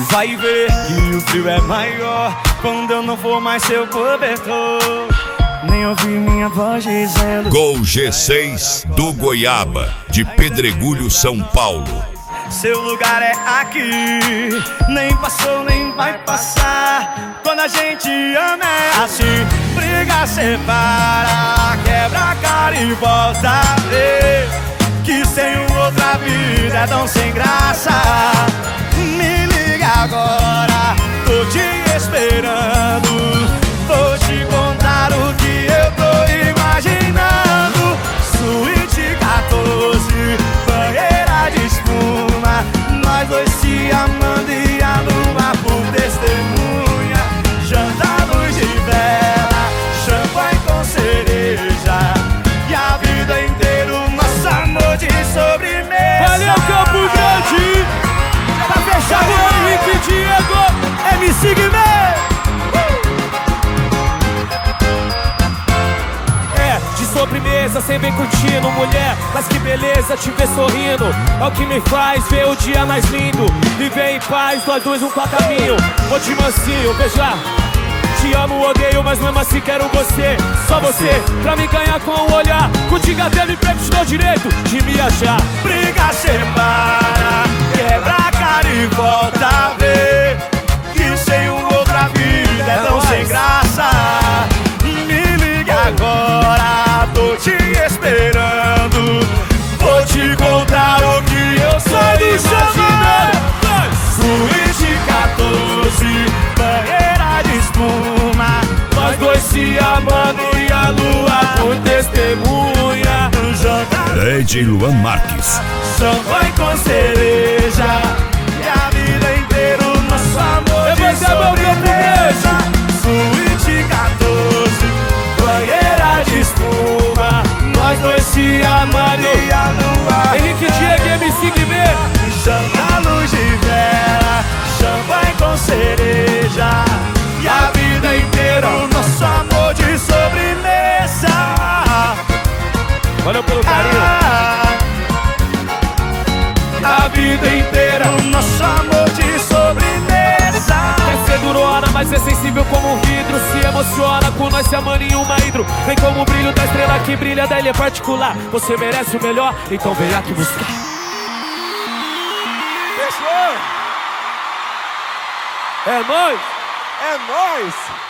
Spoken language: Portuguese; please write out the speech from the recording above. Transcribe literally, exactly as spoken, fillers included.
vai ver que o frio é maior quando eu não for mais seu cobertor, nem ouvir minha voz dizendo Gol G seis do Goiaba, de Pedregulho, São Paulo. seu lugar é aqui, nem passou nem vai passar. Quando a gente ama é assim, briga, separa, quebra a cara e volta a ver que sem outra vida é tão sem graça. Me liga agora, tô te esperando, vou te contar o que eu tô imaginando. Suíte quatorze, banheira de espuma, nós dois se amando e a lua por testemunha. Janta, luz de vela, champanhe com cereja, e a vida inteira o nosso amor de sobremesa. Valeu, Campo Grande! Pra fechar o Henrique Diego, M C Guimê! É, de sobremesa, sem bem curtindo, mulher, mas que beleza te ver sorrindo. É o que me faz ver o dia mais lindo. Viver em paz, nós dois um pra caminho. Vou de mansinho, beijar. Te amo, odeio, mas mesmo assim quero você. Só você, pra me ganhar com o olhar. Contigo até me pego, te dou direito de me achar. Briga, separa, quebra a cara e volta a ver que sem uma outra vida é tão sem graça. Me liga agora, tô te esperando, vou te contar o que eu sou imaginando. Suíte quatorze, banheira de espuma, nós dois se amando e a lua por testemunha. D J Luan Marques. Champanhe com cereja, e a vida inteira o nosso amor de sobremesa. Suíte quatorze, banheira de espuma, nós dois se amando e a lua. Henrique Diego, M C Guimê. Janta, luz de vela, champanhe com cereja, e a vida inteira o nosso amor de sobremesa. Valeu pelo carinho. A vida inteira o nosso amor de sobremesa. Quer ser durona, mas é sensível como um vidro. Se emociona com nós se amando em uma hidro. Vem como o brilho da estrela que brilha da ilha particular. Você merece o melhor, então vem aqui buscar. Fechou? É nóis! É nóis!